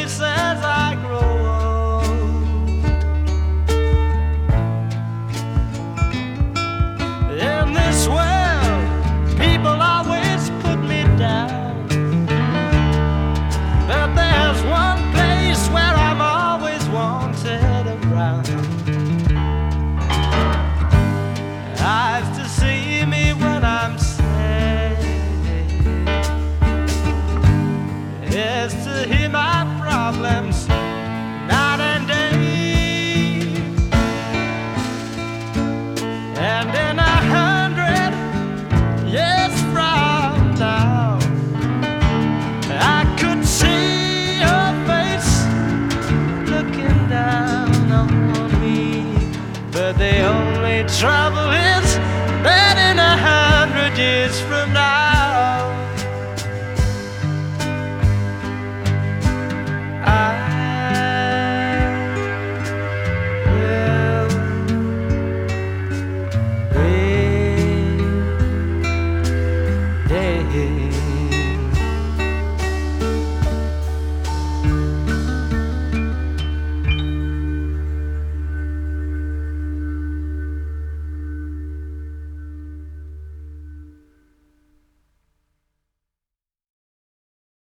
face as I grow old. In this world, people always put me down, but there's one place where I'm always wanted around. Eyes to see me when I'm sad, is to hear my problems night and day. And in 100 years from now, I could see your face looking down on me. But the only trouble is that in 100 years from now,